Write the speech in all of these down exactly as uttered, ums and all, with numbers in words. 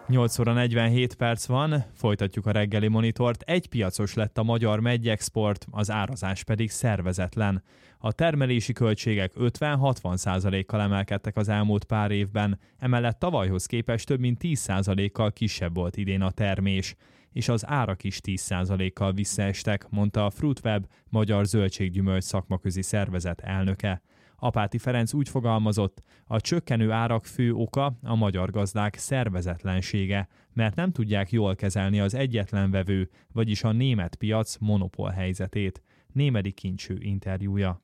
nyolc óra negyvenhét perc van, folytatjuk a reggeli monitort. Egypiacos lett a magyar meggyexport, az árazás pedig szervezetlen. A termelési költségek ötven-hatvan százalékkal emelkedtek az elmúlt pár évben, emellett tavalyhoz képest több mint tíz százalékkal kisebb volt idén a termés, és az árak is tíz százalékkal visszaestek, mondta a Fruitweb magyar zöldséggyümölcs szakmaközi szervezet elnöke. Apáti Ferenc úgy fogalmazott, a csökkenő árak fő oka a magyar gazdák szervezetlensége, mert nem tudják jól kezelni az egyetlen vevő, vagyis a német piac monopól helyzetét. Némedi Kincső interjúja.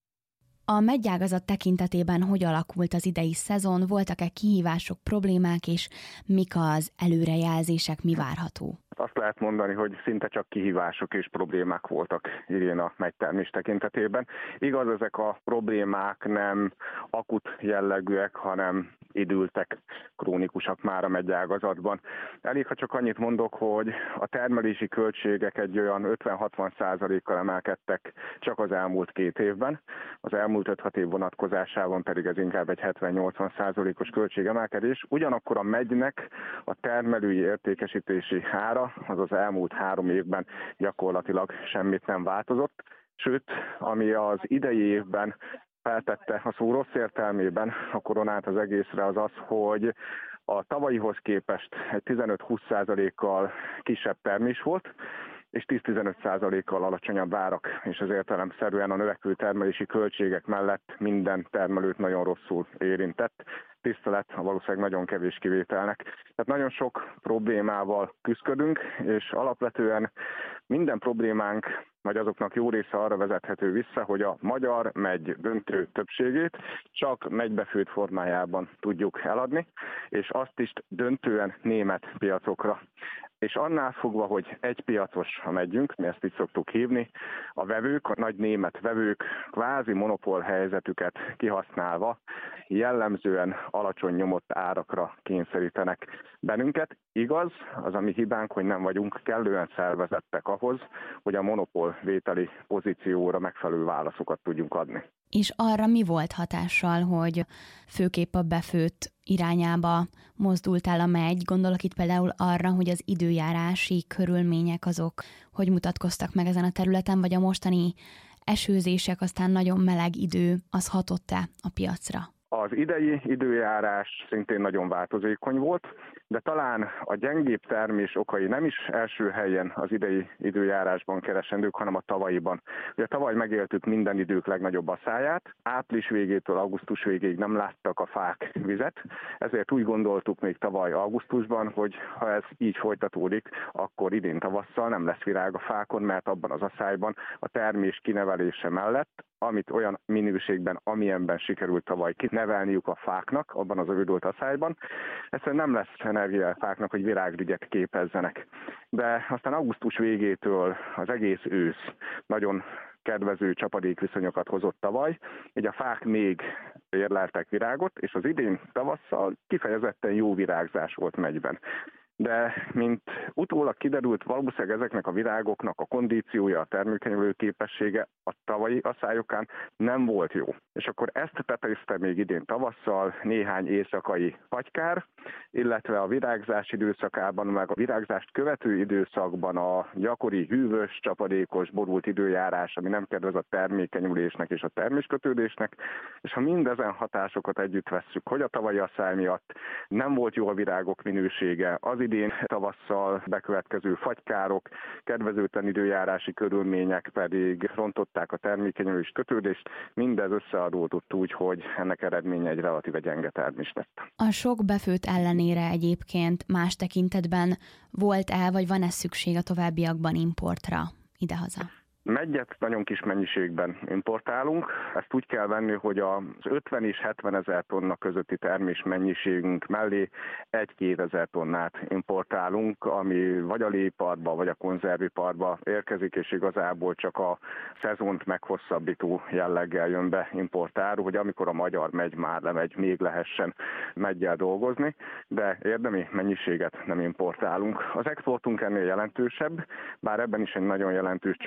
A meggyágazat tekintetében hogy alakult az idei szezon, voltak-e kihívások, problémák, és mik az előrejelzések, mi várható? Azt lehet mondani, hogy szinte csak kihívások és problémák voltak idén a megytermés tekintetében. Igaz, ezek a problémák nem akut jellegűek, hanem időltek, krónikusak már a meggyágazatban. Elég, ha csak annyit mondok, hogy a termelési költségek egy olyan ötven-hatvan százalékkal emelkedtek csak az elmúlt két évben. Az elmúlt öt-hat év vonatkozásában pedig ez inkább egy hetven-nyolcvan százalékos költségemelkedés. Ugyanakkor a megynek a termelői értékesítési ára az az elmúlt három évben gyakorlatilag semmit nem változott. Sőt, ami az idei évben feltette a szó rossz értelmében a koronát az egészre, az az, hogy a tavalyihoz képest egy tizenöt-húsz százalékkal kisebb termés volt, és tíz-tizenöt százalékkal alacsonyabb árak, és ez értelemszerűen a növekvő termelési költségek mellett minden termelőt nagyon rosszul érintett. Tisztelet a valószínűleg nagyon kevés kivételnek. Tehát nagyon sok problémával küzdködünk, és alapvetően minden problémánk, vagy azoknak jó része arra vezethető vissza, hogy a magyar megy döntő többségét csak megybefőtt formájában tudjuk eladni, és azt is döntően német piacokra. És annál fogva, hogy egy piacos a megyünk, mi ezt így szoktuk hívni, a vevők, a nagy német vevők kvázi monopól helyzetüket kihasználva jellemzően alacsony nyomott árakra kényszerítenek bennünket. Igaz, az a mi hibánk, hogy nem vagyunk kellően szervezettek ahhoz, hogy a monopól vételi pozícióra megfelelő válaszokat tudjunk adni. És arra mi volt hatással, hogy főképp a befőtt irányába mozdult el a megy? Gondolok itt például arra, hogy az időjárási körülmények azok hogy mutatkoztak meg ezen a területen, vagy a mostani esőzések, aztán nagyon meleg idő, az hatott-e a piacra? Az idei időjárás szintén nagyon változékony volt, de talán a gyengébb termés okai nem is első helyen az idei időjárásban keresendők, hanem a tavalyiban. Ugye tavaly megéltük minden idők legnagyobb aszályát, április végétől augusztus végéig nem láttak a fák vizet, ezért úgy gondoltuk még tavaly augusztusban, hogy ha ez így folytatódik, akkor idén tavasszal nem lesz virág a fákon, mert abban az aszályban a termés kinevelése mellett, amit olyan minőségben, amilyenben sikerült tavaly kinevelniük a fáknak, abban az övödült aszályban, egyszerűen nem lesz energia a fáknak, hogy virágrügyet képezzenek. De aztán augusztus végétől az egész ősz nagyon kedvező csapadékviszonyokat hozott tavaly, így a fák még érleltek virágot, és az idén tavasszal kifejezetten jó virágzás volt megyben. De mint utólag kiderült, valószínűleg ezeknek a virágoknak a kondíciója, a termékenyülő képessége a tavalyi aszályokán nem volt jó. És akkor ezt tetézte még idén tavasszal néhány éjszakai fagykár, illetve a virágzás időszakában, meg a virágzást követő időszakban a gyakori hűvös, csapadékos, borult időjárás, ami nem kedvez a termékenyülésnek és a terméskötődésnek, és ha mindezen hatásokat együtt vesszük, hogy a tavalyi aszály miatt nem volt jó a virágok minősége, az idén tavasszal bekövetkező fagykárok, kedvezőtlen időjárási körülmények pedig rontották a termékenyülés kötődést, mindez összeadódott úgy, hogy ennek eredménye egy relatíve gyenge termés lett. A sok befőtt ellenére egyébként más tekintetben volt-e, vagy van-e szükség a továbbiakban importra idehaza? Megyet nagyon kis mennyiségben importálunk. Ezt úgy kell venni, hogy az ötven és hetven ezer tonna közötti termés mennyiségünk mellé egy-kétezer tonnát importálunk, ami vagy a léparba, vagy a konzerviparba érkezik, és igazából csak a szezont meghosszabbító jelleggel jön be importáru, hogy amikor a magyar megy már lemegy, még lehessen meggyel dolgozni, de érdemi mennyiséget nem importálunk. Az exportunk ennél jelentősebb, bár ebben is egy nagyon jelentős csökkenés van.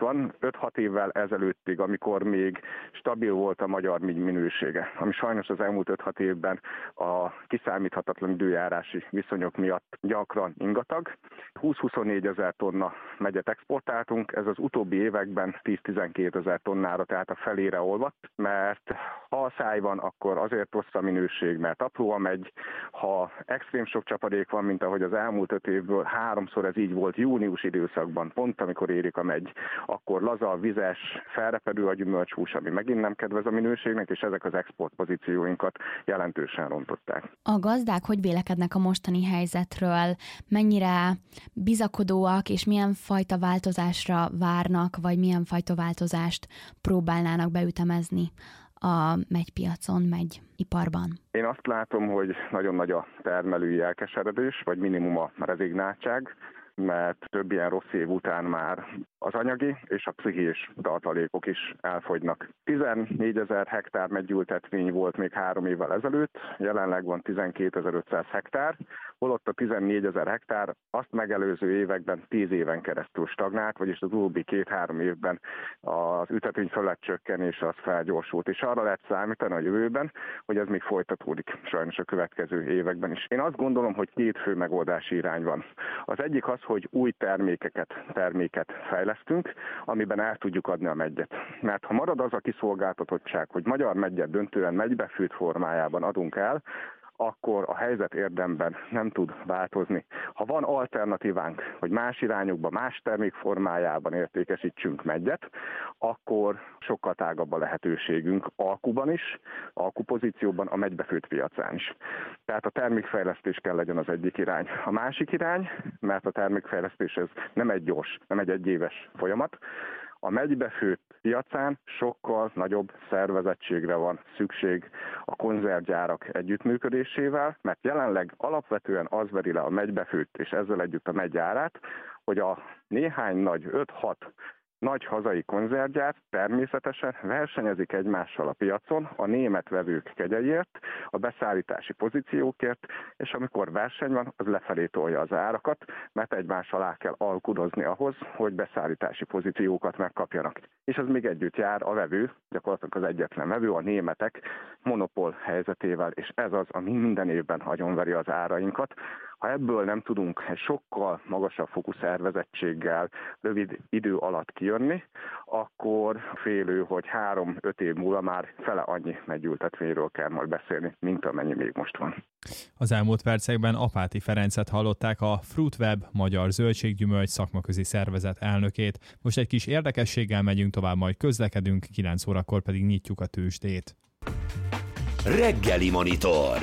van, öt-hat évvel ezelőttig, amikor még stabil volt a magyar mígy minősége, ami sajnos az elmúlt öt-hat évben a kiszámíthatatlan időjárási viszonyok miatt gyakran ingatag. húsz-huszonnégy ezer tonna megyet exportáltunk, ez az utóbbi években tíz-tizenkét ezer tonnára, tehát a felére olvadt, mert ha a száj van, akkor azért rossz a minőség, mert apró a megy, ha extrém sok csapadék van, mint ahogy az elmúlt öt évből háromszor ez így volt június időszakban, pont amikor érik a megy, akkor laza, vizes, felrepedő a gyümölcshús, ami megint nem kedvez a minőségnek, és ezek az exportpozícióinkat jelentősen rontották. A gazdák hogy vélekednek a mostani helyzetről? Mennyire bizakodóak, és milyen fajta változásra várnak, vagy milyen fajta változást próbálnának beütemezni a megypiacon, megyiparban? Én azt látom, hogy nagyon nagy a termelői elkeseredés, vagy minimum a rezignáltság, mert több ilyen rossz év után már az anyagi és a pszichés tartalékok is elfogynak. tizennégyezer hektár meggyültetvény volt még három évvel ezelőtt, jelenleg van tizenkétezer-ötszáz hektár, holott a tizennégyezer hektár azt megelőző években tíz éven keresztül stagnált, vagyis az utóbbi két-három évben az ültetvény fölöttcsökkenés az felgyorsult, és arra lehet számítani a jövőben, hogy ez még folytatódik sajnos a következő években is. Én azt gondolom, hogy két fő megoldási irány van. Az egyik az, hogy új termékeket, terméket fejlesztünk, amiben el tudjuk adni a meggyet. Mert ha marad az a kiszolgáltatottság, hogy magyar meggyet döntően megybefőtt formájában adunk el, akkor a helyzet érdemben nem tud változni. Ha van alternatívánk, hogy más irányokban, más termék formájában értékesítsünk meggyet, akkor sokkal tágabb a lehetőségünk alkuban is, alkupozícióban, a megybefőtt piacán is. Tehát a termékfejlesztés kell legyen az egyik irány. A másik irány, mert a termékfejlesztés ez nem egy gyors, nem egy egyéves folyamat, a megybefőtt piacán sokkal nagyobb szervezettségre van szükség a konzervgyárak együttműködésével, mert jelenleg alapvetően az veri le a megybefőtt és ezzel együtt a megy árát, hogy a néhány nagy öt-hat nagy hazai konzervgyár természetesen versenyezik egymással a piacon a német vevők kegyeiért, a beszállítási pozíciókért, és amikor verseny van, az lefelé tolja az árakat, mert egymás alá kell alkudozni ahhoz, hogy beszállítási pozíciókat megkapjanak. És ez még együtt jár a vevő, gyakorlatilag az egyetlen vevő, a németek monopól helyzetével, és ez az, ami minden évben agyonveri az árainkat. Ha ebből nem tudunk egy sokkal magasabb fokú szervezettséggel rövid idő alatt kijönni, akkor félő, hogy három-öt év múlva már fele annyi meggyültetvényről kell majd beszélni, mint amennyi még most van. Az elmúlt percekben Apáti Ferencet hallották, a Fruitweb Magyar Zöldséggyümölcs Szakmaközi Szervezet elnökét. Most egy kis érdekességgel megyünk tovább, majd közlekedünk, kilenc órakor pedig nyitjuk a tőzsdét. Reggeli Monitor.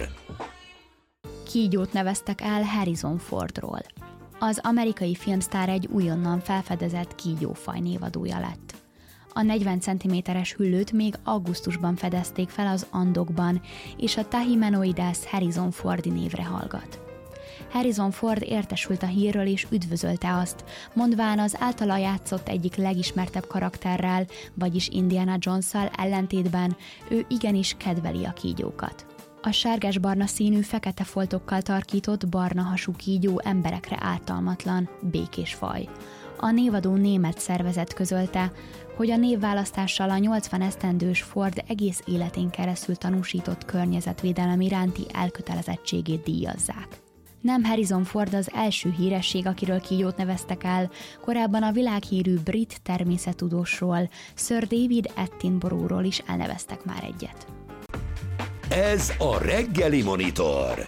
Kígyót neveztek el Harrison Fordról. Az amerikai filmsztár egy újonnan felfedezett kígyófaj névadója lett. A negyven centiméteres hüllőt még augusztusban fedezték fel az Andokban, és a Tachymenoides Harrison Fordi névre hallgat. Harrison Ford értesült a hírről és üdvözölte azt, mondván az általa játszott egyik legismertebb karakterrel, vagyis Indiana Jones-szal ellentétben ő igenis kedveli a kígyókat. A sárgás-barna színű, fekete foltokkal tarkított, barna hasú kígyó emberekre ártalmatlan, békés faj. A névadó német szervezet közölte, hogy a névválasztással a nyolcvan esztendős Ford egész életén keresztül tanúsított környezetvédelem iránti elkötelezettségét díjazzák. Nem Harrison Ford az első híresség, akiről kígyót neveztek el, korábban a világhírű brit természettudósról, Sir David Attenborough-ról is elneveztek már egyet. Ez a Reggeli Monitor.